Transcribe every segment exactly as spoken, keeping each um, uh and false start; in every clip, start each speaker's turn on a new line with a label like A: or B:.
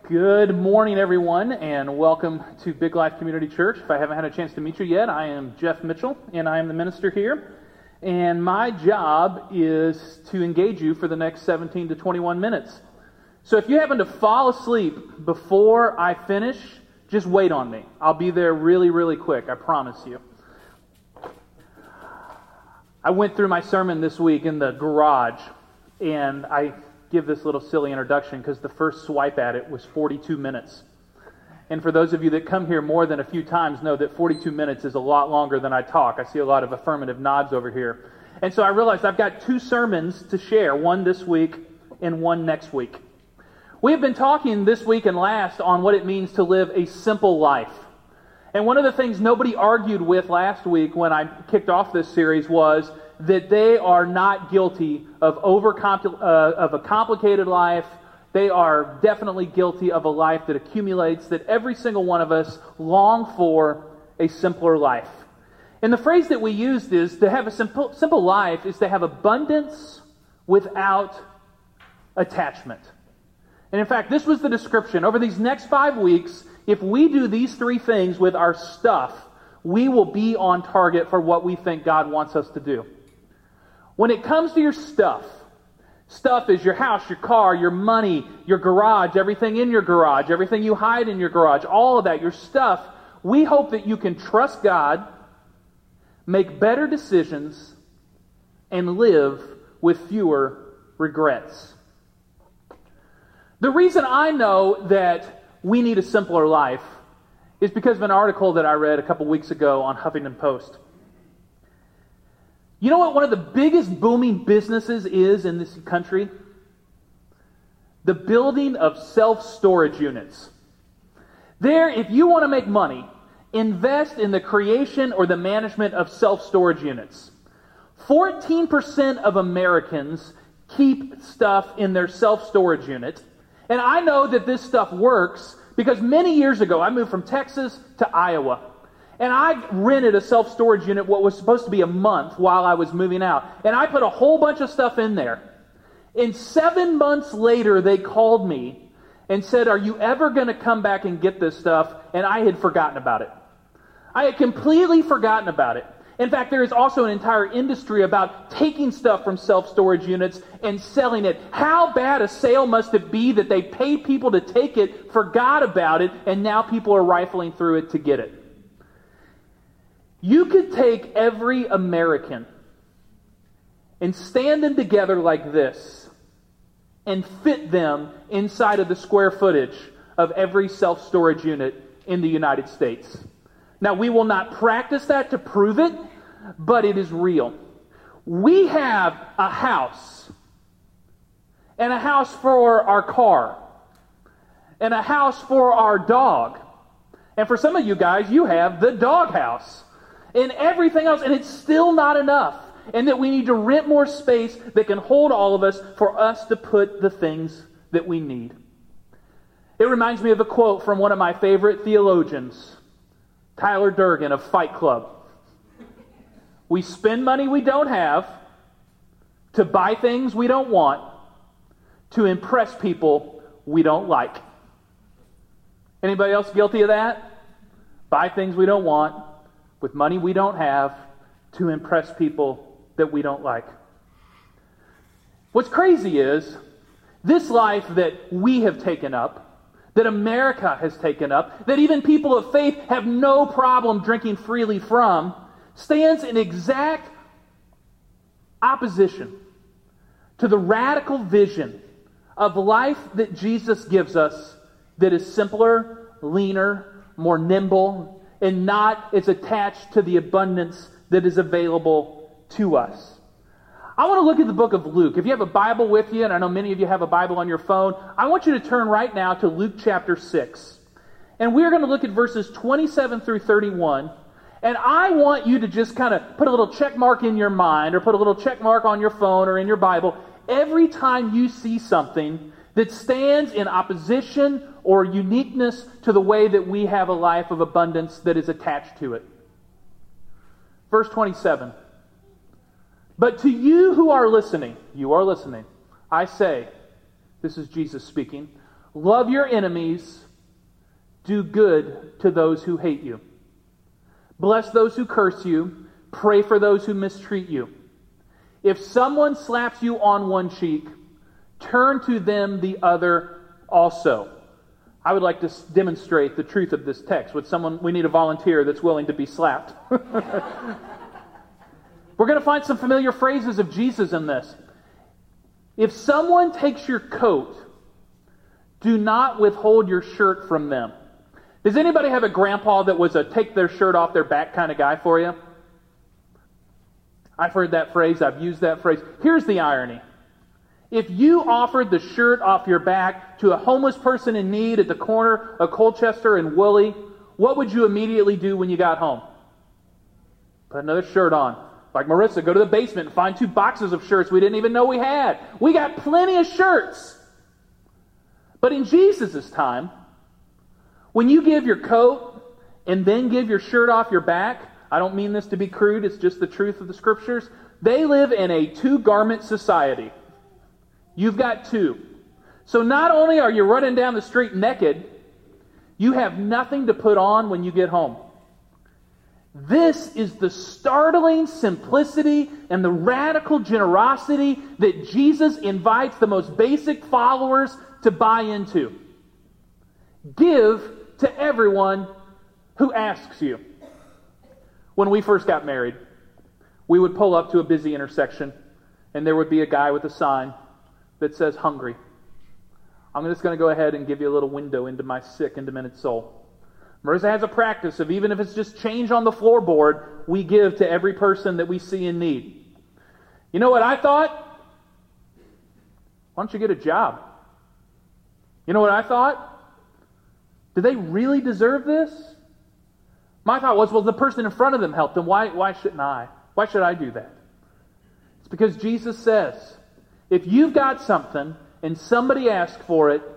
A: Good morning, everyone, and welcome to Big Life Community Church. If I haven't had a chance to meet you yet, I am Jeff Mitchell, and I am the minister here. And my job is to engage you for the next seventeen to twenty-one minutes. So if you happen to fall asleep before I finish, just wait on me. I'll be there really, really quick, I promise you. I went through my sermon this week in the garage, and I give this little silly introduction because the first swipe at it was forty-two minutes. And for those of you that come here more than a few times know that forty-two minutes is a lot longer than I talk. I see a lot of affirmative nods over here. And so I realized I've got two sermons to share, one this week and one next week. We have been talking this week and last on what it means to live a simple life. And one of the things nobody argued with last week when I kicked off this series was that they are not guilty of over uh, of a complicated life. They are definitely guilty of a life that accumulates, that every single one of us long for a simpler life. And the phrase that we used is to have a simple, simple life is to have abundance without attachment. And in fact, this was the description. Over these next five weeks, if we do these three things with our stuff, we will be on target for what we think God wants us to do. When it comes to your stuff, stuff is your house, your car, your money, your garage, everything in your garage, everything you hide in your garage, all of that, your stuff, we hope that you can trust God, make better decisions, and live with fewer regrets. The reason I know that we need a simpler life is because of an article that I read a couple weeks ago on Huffington Post. You know what one of the biggest booming businesses is in this country? The building of self-storage units. There, if you want to make money, invest in the creation or the management of self-storage units. fourteen percent of Americans keep stuff in their self-storage unit. And I know that this stuff works because many years ago, I moved from Texas to Iowa. And I rented a self-storage unit, what was supposed to be a month while I was moving out. And I put a whole bunch of stuff in there. And seven months later, they called me and said, "Are you ever going to come back and get this stuff?" And I had forgotten about it. I had completely forgotten about it. In fact, there is also an entire industry about taking stuff from self-storage units and selling it. How bad a sale must it be that they paid people to take it, forgot about it, and now people are rifling through it to get it? You could take every American and stand them together like this and fit them inside of the square footage of every self-storage unit in the United States. Now, we will not practice that to prove it, but it is real. We have a house, and a house for our car, and a house for our dog. And for some of you guys, you have the dog house. And everything else, and it's still not enough. And that we need to rent more space that can hold all of us for us to put the things that we need. It reminds me of a quote from one of my favorite theologians, Tyler Durden of Fight Club. We spend money we don't have to buy things we don't want to impress people we don't like. Anybody else guilty of that? Buy things we don't want with money we don't have to impress people that we don't like. What's crazy is this life that we have taken up, that America has taken up, that even people of faith have no problem drinking freely from, stands in exact opposition to the radical vision of life that Jesus gives us that is simpler, leaner, more nimble, and not as attached to the abundance that is available to us. I want to look at the book of Luke. If you have a Bible with you, and I know many of you have a Bible on your phone, I want you to turn right now to Luke chapter six. And we're going to look at verses twenty-seven through thirty-one. And I want you to just kind of put a little check mark in your mind, or put a little check mark on your phone or in your Bible every time you see something that stands in opposition or uniqueness to the way that we have a life of abundance that is attached to it. Verse twenty-seven. But to you who are listening, you are listening, I say, this is Jesus speaking, Love your enemies. Do good to those who hate you. Bless those who curse you. Pray for those who mistreat you. If someone slaps you on one cheek, turn to them the other also. I would like to demonstrate the truth of this text with someone. We need a volunteer that's willing to be slapped. We're going to find some familiar phrases of Jesus in this. If someone takes your coat, do not withhold your shirt from them. Does anybody have a grandpa that was a take their shirt off their back kind of guy for you? I've heard that phrase. I've used that phrase. Here's the irony. If you offered the shirt off your back to a homeless person in need at the corner of Colchester and Woolley, what would you immediately do when you got home? Put another shirt on. Like Marissa, go to the basement and find two boxes of shirts we didn't even know we had. We got plenty of shirts. But in Jesus' time, when you give your coat and then give your shirt off your back, I don't mean this to be crude, it's just the truth of the Scriptures. They live in a two-garment society. You've got two. So not only are you running down the street naked, you have nothing to put on when you get home. This is the startling simplicity and the radical generosity that Jesus invites the most basic followers to buy into. Give to everyone who asks you. When we first got married, we would pull up to a busy intersection, and there would be a guy with a sign that says, hungry. I'm just going to go ahead and give you a little window into my sick and demented soul. Marissa has a practice of, even if it's just change on the floorboard, we give to every person that we see in need. You know what I thought? Why don't you get a job? You know what I thought? Do they really deserve this? My thought was, well, the person in front of them helped them. Why, why shouldn't I? Why should I do that? It's because Jesus says, if you've got something and somebody asks for it,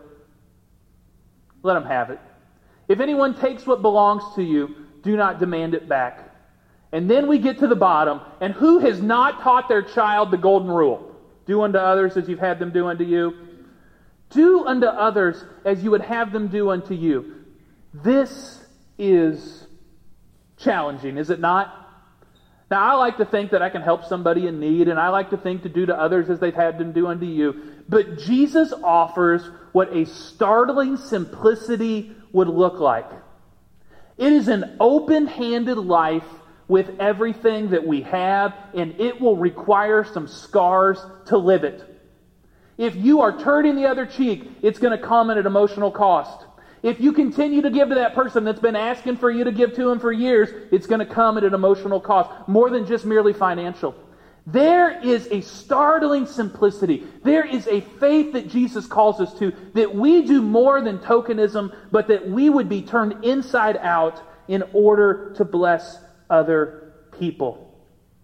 A: let them have it. If anyone takes what belongs to you, do not demand it back. And then we get to the bottom. And who has not taught their child the golden rule? Do unto others as you've had them do unto you. Do unto others as you would have them do unto you. This is challenging, is it not? Now, I like to think that I can help somebody in need, and I like to think to do to others as they've had them do unto you. But Jesus offers what a startling simplicity would look like. It is an open-handed life with everything that we have, and it will require some scars to live it. If you are turning the other cheek, it's going to come at an emotional cost. If you continue to give to that person that's been asking for you to give to them for years, it's going to come at an emotional cost, more than just merely financial. There is a startling simplicity. There is a faith that Jesus calls us to, that we do more than tokenism, but that we would be turned inside out in order to bless other people.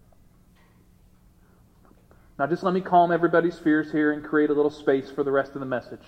A: Now just let me calm everybody's fears here and create a little space for the rest of the message.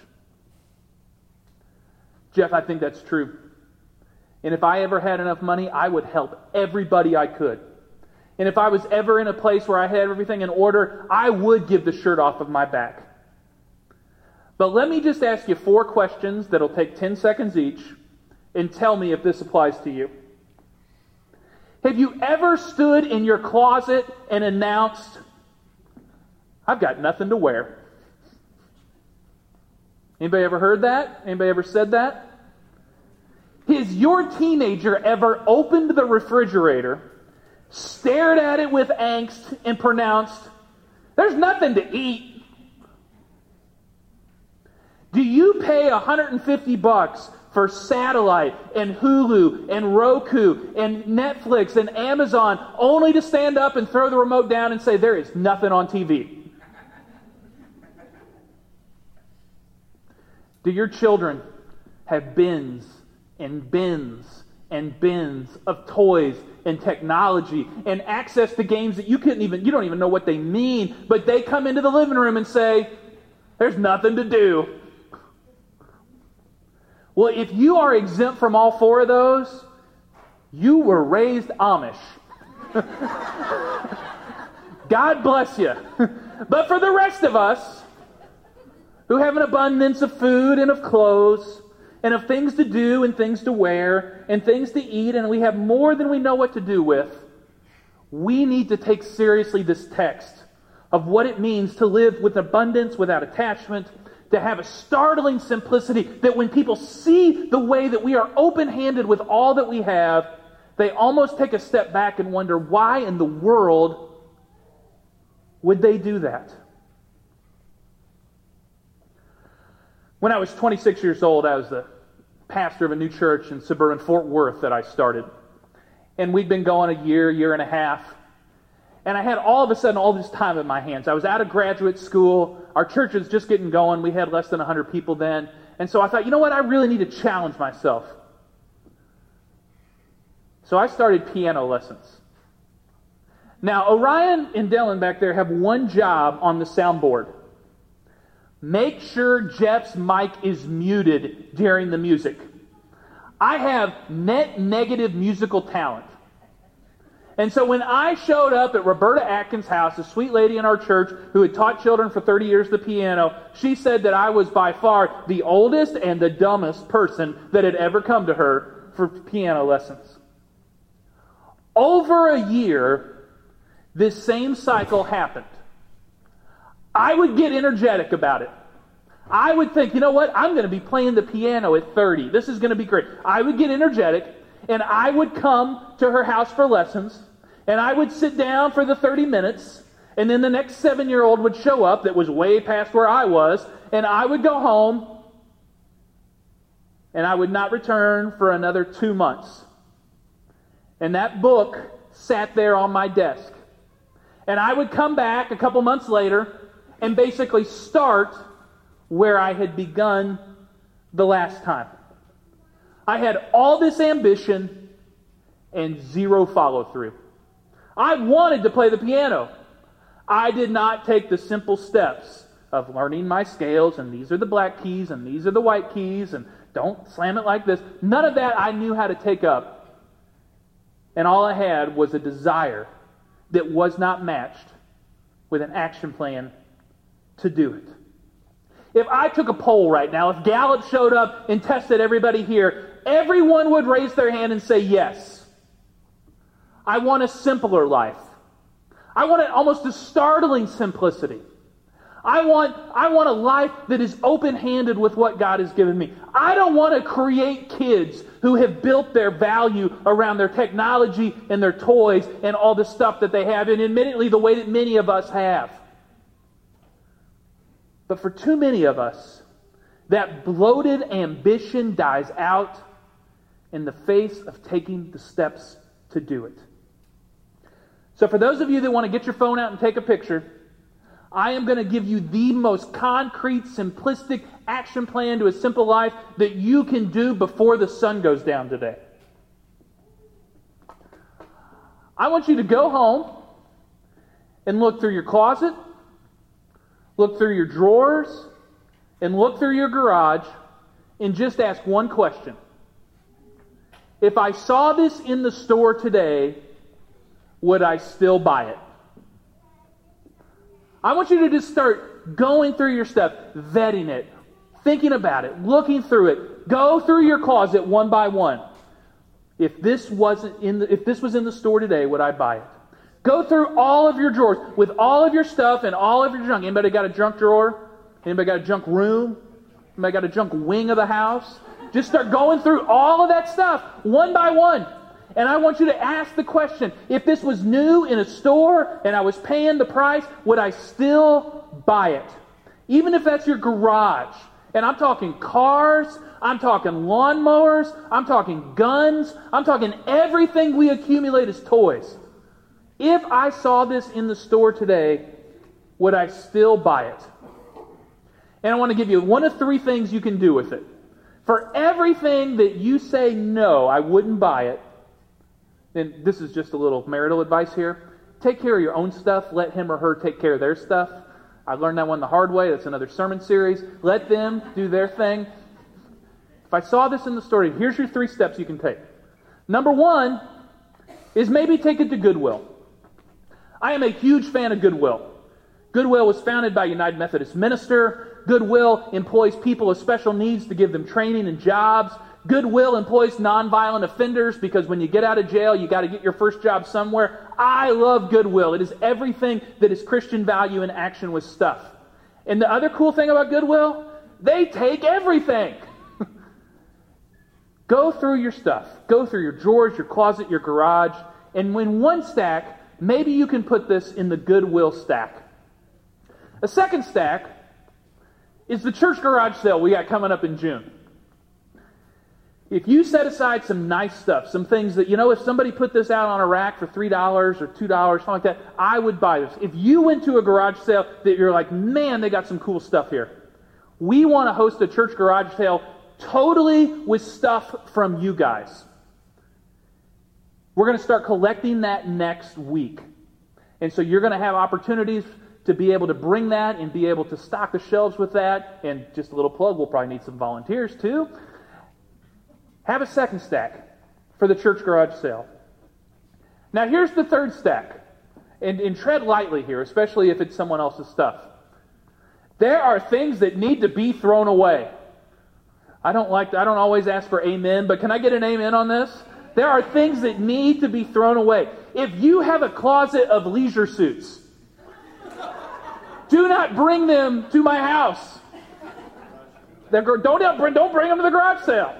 A: Jeff, I think that's true. And if I ever had enough money, I would help everybody I could. And if I was ever in a place where I had everything in order, I would give the shirt off of my back. But let me just ask you four questions that'll take ten seconds each, and tell me if this applies to you. Have you ever stood in your closet and announced, I've got nothing to wear? Anybody ever heard that? Anybody ever said that? Has your teenager ever opened the refrigerator, stared at it with angst, and pronounced, there's nothing to eat? Do you pay one hundred fifty bucks for satellite and Hulu and Roku and Netflix and Amazon only to stand up and throw the remote down and say, there is nothing on T V? Do your children have bins and bins and bins of toys and technology and access to games that you couldn't even, you don't even know what they mean, but they come into the living room and say, there's nothing to do? Well, if you are exempt from all four of those, you were raised Amish. God bless you. But for the rest of us, who have an abundance of food and of clothes, and of things to do and things to wear, and things to eat, and we have more than we know what to do with, we need to take seriously this text of what it means to live with abundance, without attachment, to have a startling simplicity, that when people see the way that we are open-handed with all that we have, they almost take a step back and wonder, why in the world would they do that? When I was twenty-six years old, I was the pastor of a new church in suburban Fort Worth that I started. And we'd been going a year, year and a half. And I had all of a sudden all this time in my hands. I was out of graduate school. Our church was just getting going. We had less than one hundred people then. And so I thought, you know what? I really need to challenge myself. So I started piano lessons. Now, Orion and Dylan back there have one job on the soundboard. Make sure Jeff's mic is muted during the music. I have net negative musical talent. And so when I showed up at Roberta Atkins' house, a sweet lady in our church who had taught children for thirty years the piano, she said that I was by far the oldest and the dumbest person that had ever come to her for piano lessons. Over a year, this same cycle happened. I would get energetic about it. I would think, you know what, I'm going to be playing the piano at thirty. This is going to be great. I would get energetic, and I would come to her house for lessons, and I would sit down for the thirty minutes, and then the next seven-year-old would show up that was way past where I was, and I would go home, and I would not return for another two months. And that book sat there on my desk. And I would come back a couple months later and basically start where I had begun the last time. I had all this ambition and zero follow-through. I wanted to play the piano. I did not take the simple steps of learning my scales, and these are the black keys, and these are the white keys, and don't slam it like this. None of that I knew how to take up. And all I had was a desire that was not matched with an action plan to do it. If I took a poll right now, if Gallup showed up and tested everybody here, everyone would raise their hand and say yes. I want a simpler life. I want an, almost a startling simplicity. I want, I want a life that is open-handed with what God has given me. I don't want to create kids who have built their value around their technology and their toys and all the stuff that they have, and admittedly the way that many of us have. But for too many of us, that bloated ambition dies out in the face of taking the steps to do it. So for those of you that want to get your phone out and take a picture, I am going to give you the most concrete, simplistic action plan to a simple life that you can do before the sun goes down today. I want you to go home and look through your closet, look through your drawers, and look through your garage, and just ask one question. If I saw this in the store today, would I still buy it? I want you to just start going through your stuff, vetting it, thinking about it, looking through it. Go through your closet one by one. If this wasn't in the, if this was in the store today, would I buy it? Go through all of your drawers with all of your stuff and all of your junk. Anybody got a junk drawer? Anybody got a junk room? Anybody got a junk wing of the house? Just start going through all of that stuff one by one. And I want you to ask the question, if this was new in a store and I was paying the price, would I still buy it? Even if that's your garage. And I'm talking cars, I'm talking lawnmowers, I'm talking guns, I'm talking everything we accumulate as toys. If I saw this in the store today, would I still buy it? And I want to give you one of three things you can do with it. For everything that you say, no, I wouldn't buy it, and this is just a little marital advice here. Take care of your own stuff. Let him or her take care of their stuff. I learned that one the hard way. That's another sermon series. Let them do their thing. If I saw this in the story, here's your three steps you can take. Number one is maybe take it to Goodwill. I am a huge fan of Goodwill. Goodwill was founded by a United Methodist minister Goodwill employs people with special needs to give them training and jobs. Goodwill employs nonviolent offenders because when you get out of jail, you got to get your first job somewhere. I love Goodwill. It is everything that is Christian value in action with stuff. And the other cool thing about Goodwill, they take everything. Go through your stuff. Go through your drawers, your closet, your garage. And when one stack, maybe you can put this in the Goodwill stack. A second stack is the church garage sale we got coming up in June. If you set aside some nice stuff, some things that, you know, if somebody put this out on a rack for three dollars or two dollars, something like that, I would buy this. If you went to a garage sale that you're like, man, they got some cool stuff here. We want to host a church garage sale totally with stuff from you guys. We're going to start collecting that next week. And so you're going to have opportunities to be able to bring that and be able to stock the shelves with that. And just a little plug, we'll probably need some volunteers too. Have a second stack for the church garage sale. Now here's the third stack. And, and tread lightly here, especially if it's someone else's stuff. There are things that need to be thrown away. I don't like to, I don't always ask for amen, but can I get an amen on this? There are things that need to be thrown away. If you have a closet of leisure suits, do not bring them to my house. They're, don't, don't bring them to the garage sale.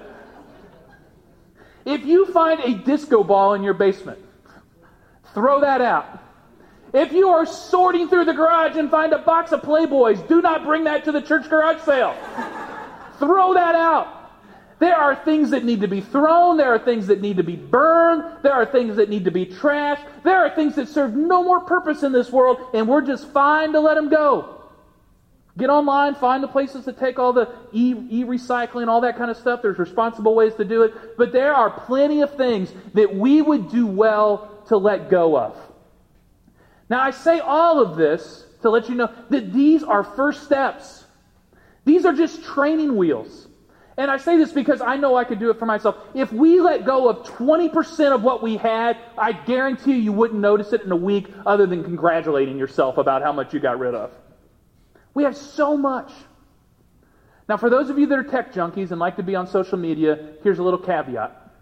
A: If you find a disco ball in your basement, throw that out. If you are sorting through the garage and find a box of Playboys, do not bring that to the church garage sale. Throw that out. There are things that need to be thrown. There are things that need to be burned. There are things that need to be trashed. There are things that serve no more purpose in this world, and we're just fine to let them go. Get online, find the places to take all the e- e-recycling, all that kind of stuff. There's responsible ways to do it. But there are plenty of things that we would do well to let go of. Now, I say all of this to let you know that these are first steps. These are just training wheels. And I say this because I know I could do it for myself. If we let go of twenty percent of what we had, I guarantee you wouldn't notice it in a week other than congratulating yourself about how much you got rid of. We have so much. Now, for those of you that are tech junkies and like to be on social media, here's a little caveat.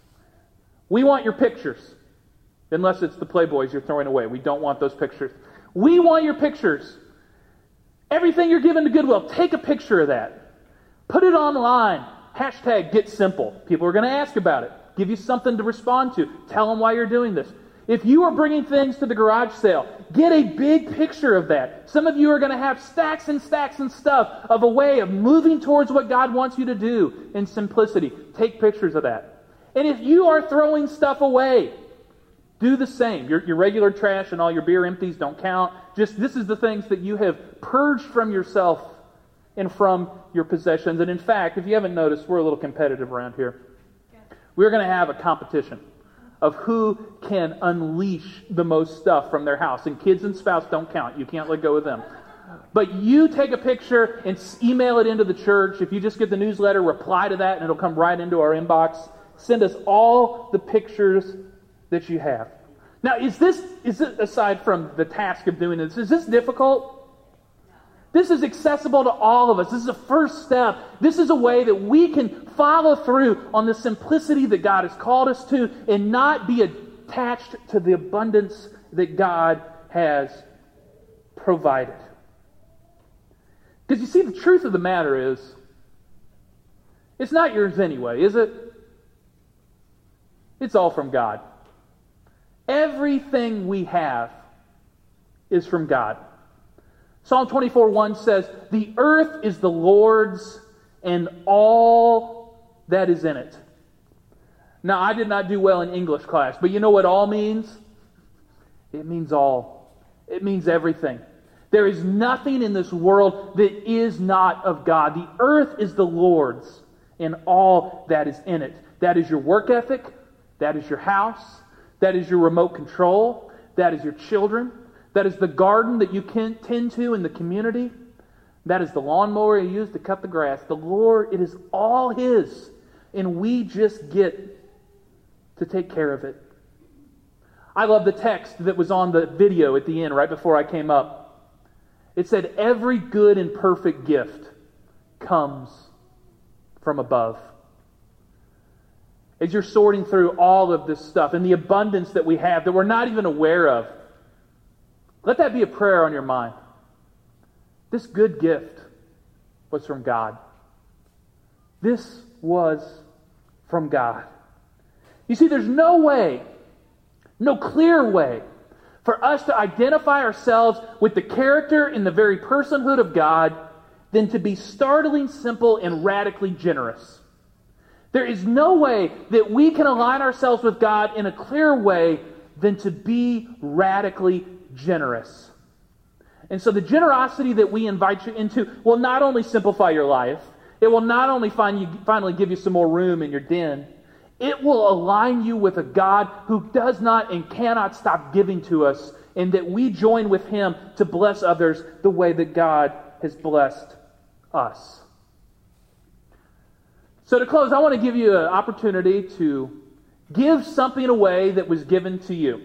A: We want your pictures, unless it's the Playboys you're throwing away. We don't want those pictures. We want your pictures. Everything you're giving to Goodwill, take a picture of that. Put it online. Hashtag get simple. People are going to ask about it. Give you something to respond to. Tell them why you're doing this. If you are bringing things to the garage sale, get a big picture of that. Some of you are going to have stacks and stacks and stuff of a way of moving towards what God wants you to do in simplicity. Take pictures of that. And if you are throwing stuff away, do the same. Your, your regular trash and all your beer empties don't count. Just this is the things that you have purged from yourself and from your possessions. And in fact, if you haven't noticed, we're a little competitive around here. We're going to have a competition of who can unleash the most stuff from their house. And kids and spouse don't count. You can't let go of them. But you take a picture and email it into the church. If you just get the newsletter, reply to that and it'll come right into our inbox. Send us all the pictures that you have. Now, is this, is it, aside from the task of doing this, is this difficult? This is accessible to all of us. This is a first step. This is a way that we can follow through on the simplicity that God has called us to and not be attached to the abundance that God has provided. Because you see, the truth of the matter is, it's not yours anyway, is it? It's all from God. Everything we have is from God. Psalm twenty-four one says, "The earth is the Lord's and all that is in it." Now, I did not do well in English class, but you know what all means? It means all. It means everything. There is nothing in this world that is not of God. The earth is the Lord's and all that is in it. That is your work ethic. That is your house. That is your remote control. That is your children. That is the garden that you can tend to in the community. That is the lawnmower you use to cut the grass. The Lord, it is all His. And we just get to take care of it. I love the text that was on the video at the end right before I came up. It said every good and perfect gift comes from above. As you're sorting through all of this stuff and the abundance that we have that we're not even aware of, let that be a prayer on your mind. This good gift was from God. This was from God. You see, there's no way, no clear way for us to identify ourselves with the character and the very personhood of God than to be startling, simple, and radically generous. There is no way that we can align ourselves with God in a clear way than to be radically generous. And so the generosity that we invite you into will not only simplify your life, it will not only find you, finally give you some more room in your den, it will align you with a God who does not and cannot stop giving to us, and that we join with Him to bless others the way that God has blessed us. So to close, I want to give you an opportunity to give something away that was given to you.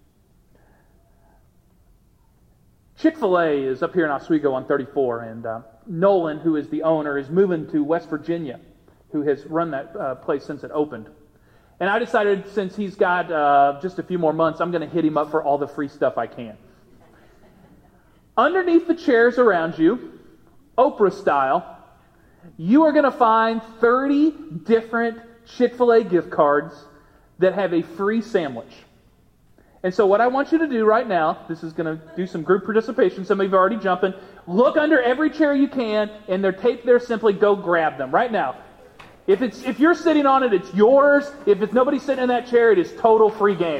A: Chick-fil-A is up here in Oswego on thirty-four, and uh, Nolan, who is the owner, is moving to West Virginia, who has run that uh, place since it opened. And I decided, since he's got uh, just a few more months, I'm going to hit him up for all the free stuff I can. Underneath the chairs around you, Oprah style, you are going to find thirty different Chick-fil-A gift cards that have a free sandwich. And so what I want you to do right now, this is going to do some group participation. Some of you are already jumping. Look under every chair you can, and they're taped there. Simply go grab them right now. If it's if you're sitting on it, it's yours. If it's nobody sitting in that chair, it is total free game.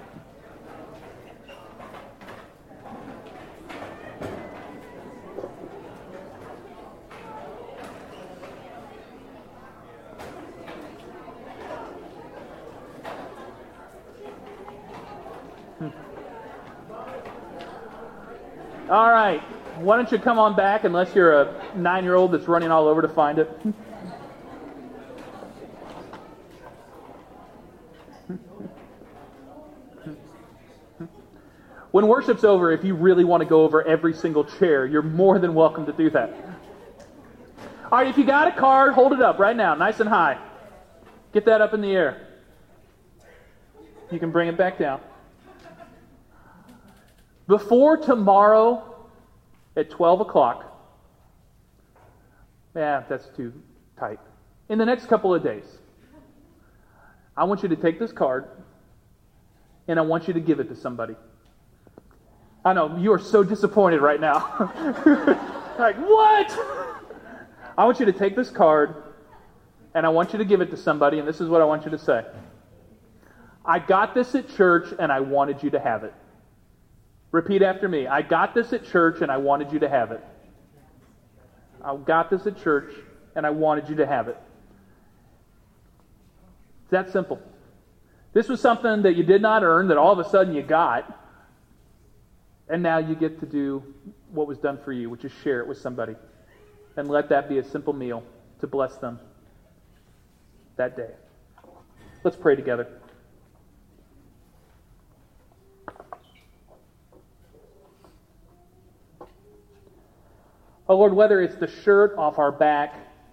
A: All right. Why don't you come on back, unless you're a nine-year-old that's running all over to find it. When worship's over, if you really want to go over every single chair, you're more than welcome to do that. All right, if you got a card, hold it up right now, nice and high. Get that up in the air. You can bring it back down. Before tomorrow at twelve o'clock, yeah, that's too tight. In the next couple of days, I want you to take this card and I want you to give it to somebody. I know, you are so disappointed right now. Like, what? I want you to take this card and I want you to give it to somebody, and this is what I want you to say. I got this at church and I wanted you to have it. Repeat after me. I got this at church and I wanted you to have it. I got this at church and I wanted you to have it. It's that simple. This was something that you did not earn, that all of a sudden you got, and now you get to do what was done for you, which is share it with somebody. And let that be a simple meal to bless them that day. Let's pray together. Oh Lord, whether it's the shirt off our back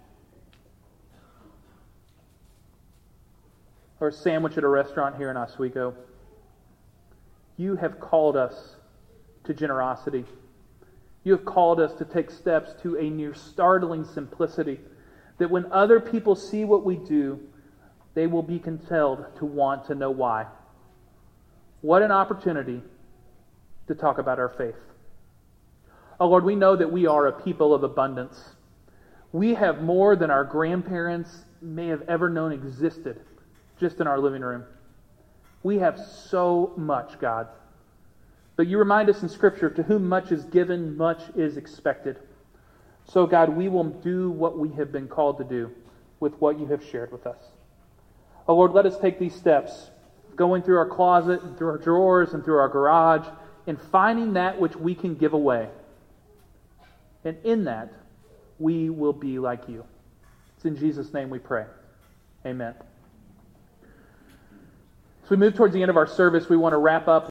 A: or a sandwich at a restaurant here in Oswego, you have called us to generosity. You have called us to take steps to a near startling simplicity, that when other people see what we do, they will be compelled to want to know why. What an opportunity to talk about our faith. Oh Lord, we know that we are a people of abundance. We have more than our grandparents may have ever known existed just in our living room. We have so much, God. But you remind us in Scripture, to whom much is given, much is expected. So God, we will do what we have been called to do with what you have shared with us. Oh Lord, let us take these steps, going through our closet, and through our drawers, and through our garage, and finding that which we can give away. And in that, we will be like you. It's in Jesus' name we pray. Amen. As we move towards the end of our service, we want to wrap up